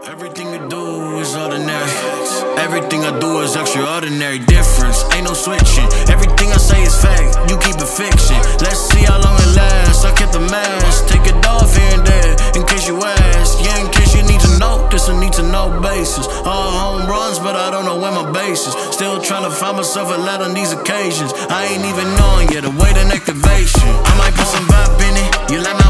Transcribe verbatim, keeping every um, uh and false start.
Everything you do is ordinary. Everything I do is extraordinary. Difference, ain't no switching. Everything I say is fact, you keep it fiction. Let's see how long it lasts. I kept the mask, take it off here and there, in case you ask. Yeah, in case you need to know, this a need to know basis. All home runs, but I don't know where my base is. Still trying to find myself a lot on these occasions. I ain't even knowing yet, awaiting activation. I might put some vibe in it, you like my